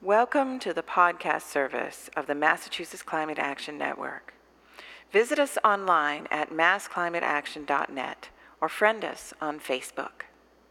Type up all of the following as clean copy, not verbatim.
Welcome to the podcast service of the Massachusetts Climate Action Network. Visit us online at massclimateaction.net or friend us on Facebook.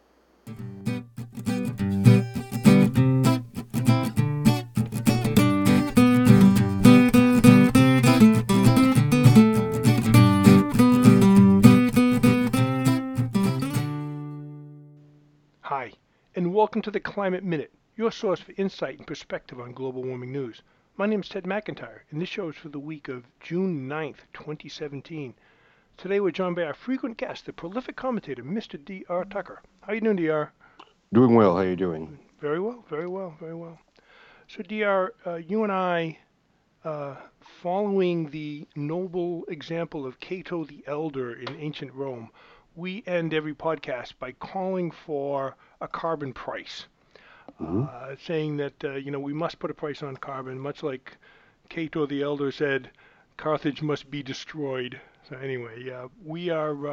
Hi, and welcome to the Climate Minute, your source for insight and perspective on global warming news. My name is Ted McIntyre, and this show is for the week of June 9th, 2017. Today we're joined by our frequent guest, the prolific commentator, Mr. D.R. Tucker. How you doing, D.R.? Doing well. How you doing? Very well, very well, very well. So, D.R., you and I, following the noble example of Cato the Elder in ancient Rome, we end every podcast by calling for a carbon price. Saying that we must put a price on carbon, much like Cato the Elder said, Carthage must be destroyed. So anyway, we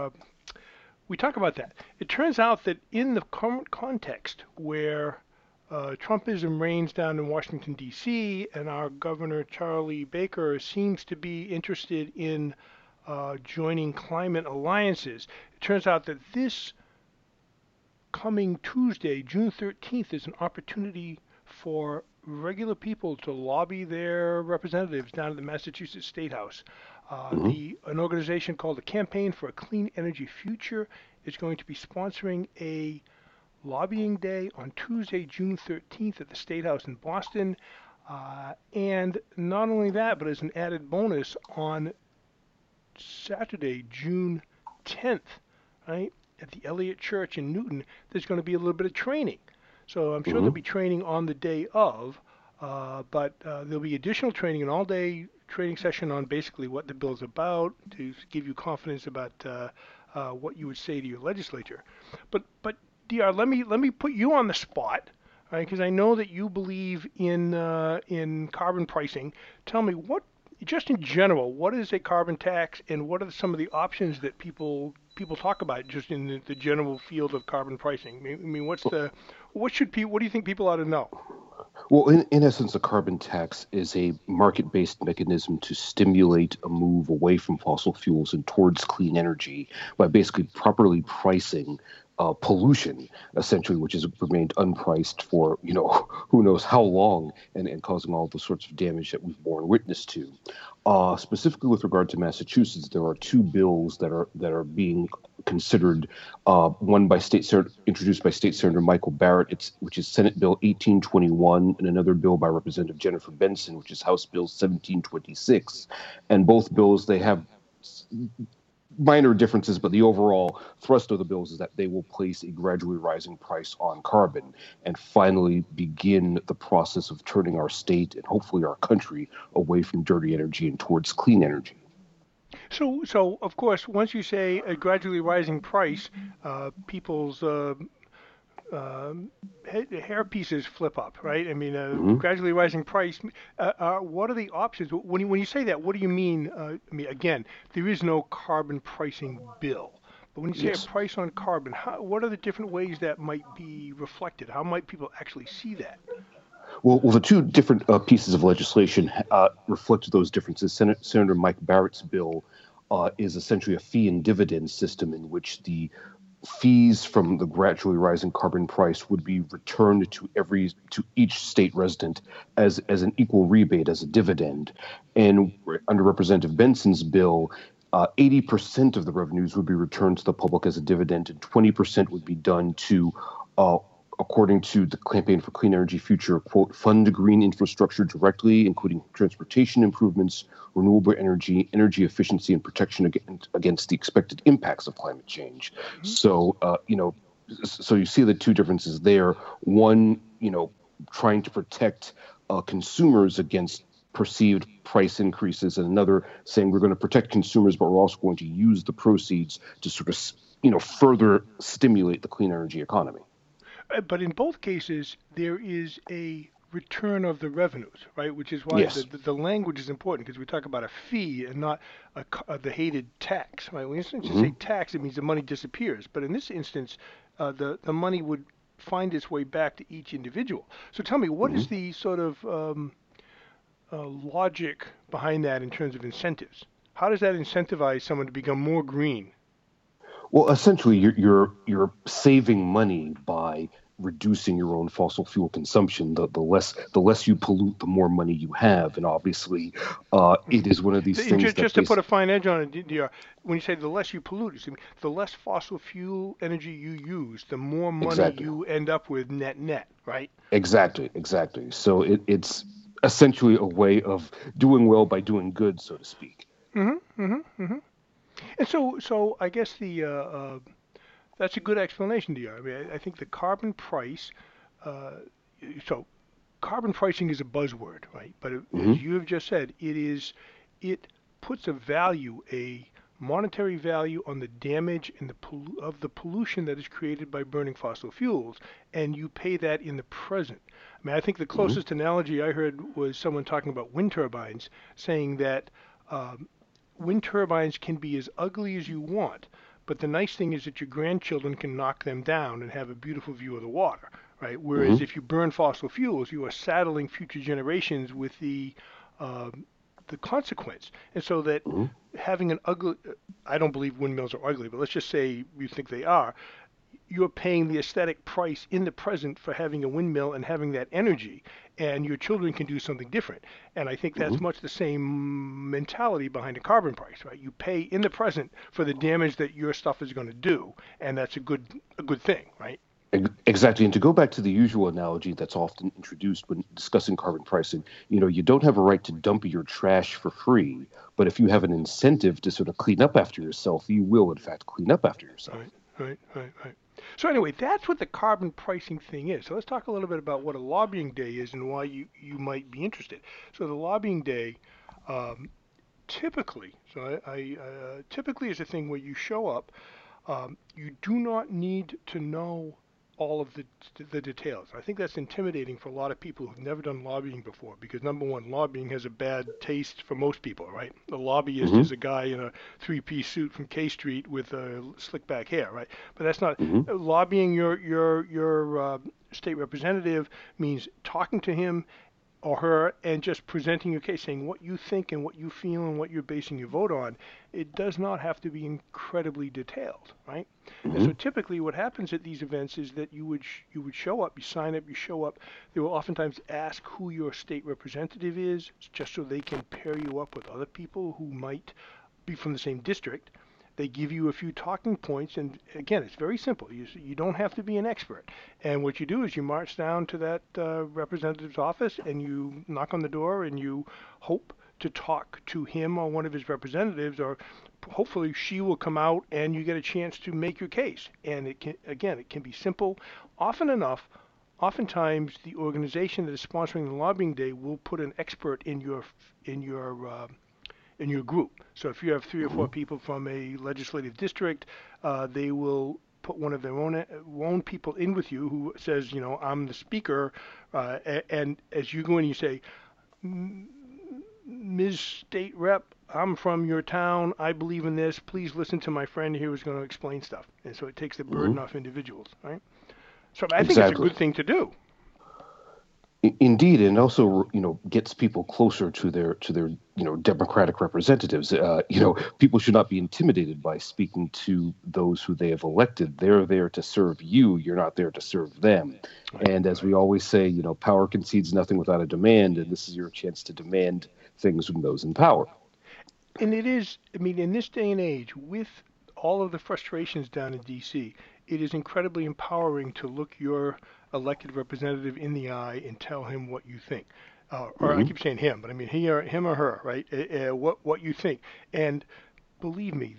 talk about that. It turns out that in the current context where Trumpism reigns down in Washington, D.C., and our Governor Charlie Baker seems to be interested in joining climate alliances, it turns out that this coming Tuesday, June 13th, is an opportunity for regular people to lobby their representatives down at the Massachusetts State House. An organization called the Campaign for a Clean Energy Future is going to be sponsoring a lobbying day on Tuesday, June 13th at the State House in Boston. And not only that, but as an added bonus, on Saturday, June 10th, right, at the Elliott Church in Newton, there's going to be a little bit of training. So I'm sure there'll be training on the day of, but there'll be additional training, an all-day training session on basically what the bill's about to give you confidence about what you would say to your legislature. But DR, let me put you on the spot, right? Because I know that you believe in carbon pricing. Tell me, what, just in general, what is a carbon tax, and what are some of the options that people talk about just in the general field of carbon pricing? I mean, what do you think people ought to know? Well, in essence, a carbon tax is a market-based mechanism to stimulate a move away from fossil fuels and towards clean energy by basically properly pricing pollution, essentially, which has remained unpriced for, who knows how long, and causing all the sorts of damage that we've borne witness to. Specifically with regard to Massachusetts, there are two bills that are being considered. One introduced by State Senator Michael Barrett, which is Senate Bill 1821, and another bill by Representative Jennifer Benson, which is House Bill 1726. And both bills, they have minor differences, but the overall thrust of the bills is that they will place a gradually rising price on carbon and finally begin the process of turning our state and hopefully our country away from dirty energy and towards clean energy. So of course, once you say a gradually rising price, people's hair pieces flip up, right? I mean, gradually rising price. What are the options? When you say that, what do you mean? I mean, again, there is no carbon pricing bill. But when you say Yes. a price on carbon, what are the different ways that might be reflected? How might people actually see that? Well, the two different pieces of legislation reflect those differences. Senator Mike Barrett's bill is essentially a fee and dividend system in which the fees from the gradually rising carbon price would be returned to each state resident as an equal rebate, as a dividend. And under Representative Benson's bill, 80% of the revenues would be returned to the public as a dividend, and 20% would be done to, according to the Campaign for Clean Energy Future, quote, fund green infrastructure directly, including transportation improvements, renewable energy, energy efficiency, and protection against the expected impacts of climate change. So, so you see the two differences there. One, trying to protect consumers against perceived price increases, and another saying we're going to protect consumers, but we're also going to use the proceeds to sort of, further stimulate the clean energy economy. But in both cases, there is a return of the revenues, right? Which is why Yes. the language is important, because we talk about a fee and not the hated tax, right? When you say tax, it means the money disappears. But in this instance, the money would find its way back to each individual. So tell me, what is the sort of logic behind that in terms of incentives? How does that incentivize someone to become more green? Well, essentially, you're saving money by reducing your own fossil fuel consumption. The less you pollute, the more money you have, and obviously, it is one of these And things that just to put a fine edge on it, DR, when you say the less you pollute, the less fossil fuel energy you use, the more money exactly, you end up with net, right? exactly. So it's essentially a way of doing well by doing good, so to speak. And so I guess that's a good explanation, DR. I mean, I think the carbon price, uh, so carbon pricing is a buzzword, right? But Hmm. as you have just said, it puts a value, a monetary value on the damage and of the pollution that is created by burning fossil fuels, and you pay that in the present. I mean, I think the Hmm. closest analogy I heard was someone talking about wind turbines, saying that um, wind turbines can be as ugly as you want, but the nice thing is that your grandchildren can knock them down and have a beautiful view of the water, right? Whereas Hmm. if you burn fossil fuels, you are saddling future generations with um, the consequence. And so that Hmm. having an ugly, I don't believe windmills are ugly, but let's just say you think they are, you're paying the aesthetic price in the present for having a windmill and having that energy, and your children can do something different. And I think Hmm. that's much the same mentality behind a carbon price, right? You pay in the present for the damage that your stuff is going to do, and that's a good thing, right? Exactly. And to go back to the usual analogy that's often introduced when discussing carbon pricing, you don't have a right to dump your trash for free, but if you have an incentive to sort of clean up after yourself, you will, in fact, clean up after yourself. Right. So anyway, that's what the carbon pricing thing is. So let's talk a little bit about what a lobbying day is and why you might be interested. So the lobbying day, um, typically, typically is a thing where you show up. You do not need to know all of the details. I think that's intimidating for a lot of people who've never done lobbying before because number one, lobbying has a bad taste for most people, right? The lobbyist Hmm. is a guy in a three-piece suit from K Street with slick back hair, right? But that's not Hmm. lobbying your state representative means talking to him or her and just presenting your case, saying what you think and what you feel and what you're basing your vote on. It does not have to be incredibly detailed, right? And Hmm. so typically what happens at these events is that you would show up, you sign up, you show up. They will oftentimes ask who your state representative is, just so they can pair you up with other people who might be from the same district. They give you a few talking points, and again, it's very simple. You don't have to be an expert. And what you do is you march down to that representative's office and you knock on the door and you hope to talk to him or one of his representatives, or hopefully she will come out and you get a chance to make your case. And it can be simple. Often enough, oftentimes the organization that is sponsoring the lobbying day will put an expert in your in your group. So if you have three or Hmm. four people from a legislative district, they will put one of their own people in with you who says, I'm the speaker, and as you go in, you say, Ms. State Rep, I'm from your town. I believe in this. Please listen to my friend here who's going to explain stuff. And so it takes the Hmm. burden off individuals, right? So I think it's a Exactly. good thing to do. Indeed, and also gets people closer to their democratic representatives. People should not be intimidated by speaking to those who they have elected. They're there to serve you. You're not there to serve them. Right, And as right. we always say, power concedes nothing without a demand, and this is your chance to demand things from those in power. And it is, I mean, in this day and age, with all of the frustrations down in DC, it is incredibly empowering to look your elected representative in the eye and tell him what you think. Or I Hmm. keep saying him, but I mean him or her, right? What you think. And believe me,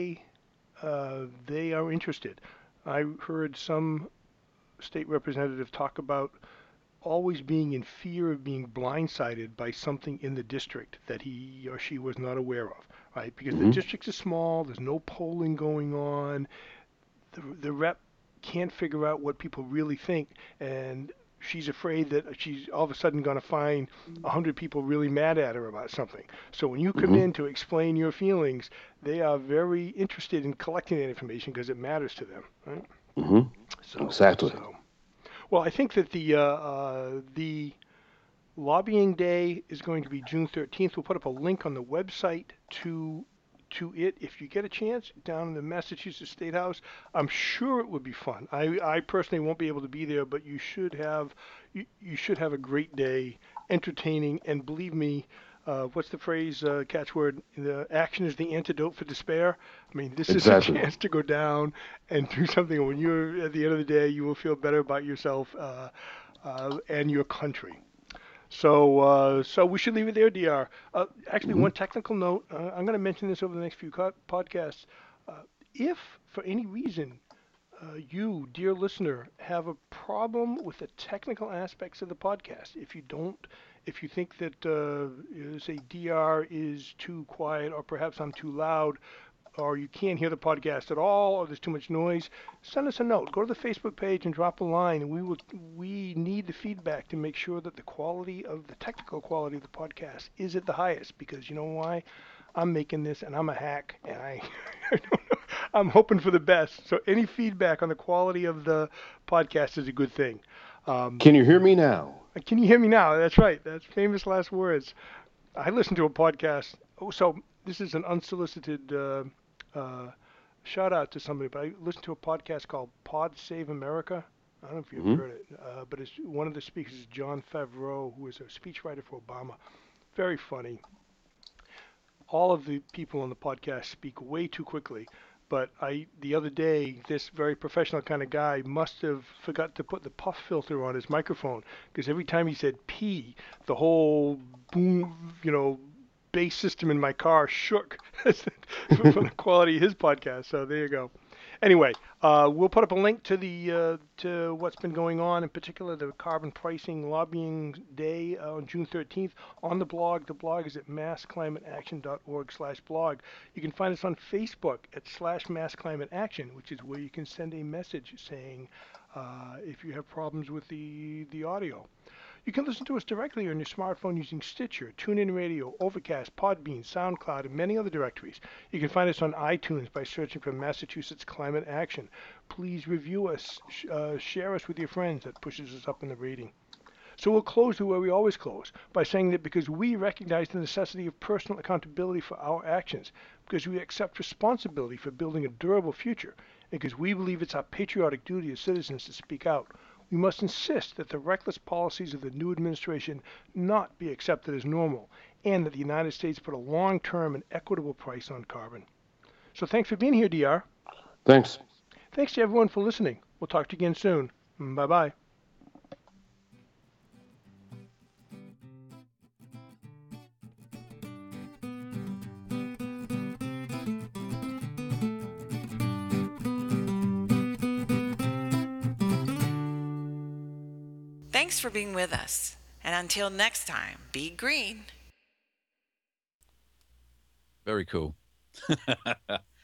they are interested. I heard some state representative talk about always being in fear of being blindsided by something in the district that he or she was not aware of, right? Because the Hmm. districts are small, there's no polling going on, the rep can't figure out what people really think, and she's afraid that she's all of a sudden going to find 100 people really mad at her about something. So when you come Hmm. in to explain your feelings, they are very interested in collecting that information because it matters to them, right? Hmm. So, Exactly. so. Well, I think that the lobbying day is going to be June 13th. We'll put up a link on the website to it if you get a chance down in the Massachusetts State House. I'm sure it would be fun. I personally won't be able to be there, but you should have a great day, entertaining, and believe me, what's the phrase, catchword? The action is the antidote for despair. I mean, this Exactly. is a chance to go down and do something. When you're at the end of the day, you will feel better about yourself and your country. So we should leave it there, Dr. Actually, Hmm. one technical note. I'm going to mention this over the next few podcasts. If for any reason you, dear listener, have a problem with the technical aspects of the podcast, if you think that, say, Dr. is too quiet or perhaps I'm too loud, or you can't hear the podcast at all, or there's too much noise, send us a note. Go to the Facebook page and drop a line, and we need the feedback to make sure that the technical quality of the podcast is at the highest. Because you know why? I'm making this, and I'm a hack, and I don't know, I'm hoping for the best. So any feedback on the quality of the podcast is a good thing. Um, Can you hear me now? can you hear me now? That's right. That's famous last words. I listened to a podcast. Oh, so this is an unsolicited uh, shout out to somebody, but I listened to a podcast called Pod Save America. I don't know if you've Hmm. heard it, but it's one of the speakers is John Favreau, who is a speechwriter for Obama. Very funny. All of the people on the podcast speak way too quickly. But the other day, this very professional kind of guy must have forgot to put the puff filter on his microphone because every time he said P, the whole boom, bass system in my car shook from the quality of his podcast. So there you go. Anyway, we'll put up a link to the to what's been going on, in particular the carbon pricing lobbying day on June 13th on the blog. The blog is at massclimateaction.org/blog. You can find us on Facebook at /massclimateaction, which is where you can send a message saying if you have problems with the audio. You can listen to us directly on your smartphone using Stitcher, TuneIn Radio, Overcast, Podbean, SoundCloud, and many other directories. You can find us on iTunes by searching for Massachusetts Climate Action. Please review us, share us with your friends. That pushes us up in the rating. So we'll close the way we always close, by saying that because we recognize the necessity of personal accountability for our actions, because we accept responsibility for building a durable future, and because we believe it's our patriotic duty as citizens to speak out, we must insist that the reckless policies of the new administration not be accepted as normal, and that the United States put a long-term and equitable price on carbon. So thanks for being here, Dr. Thanks. Thanks to everyone for listening. We'll talk to you again soon. Bye-bye. Thanks for being with us. And until next time, be green. Very cool.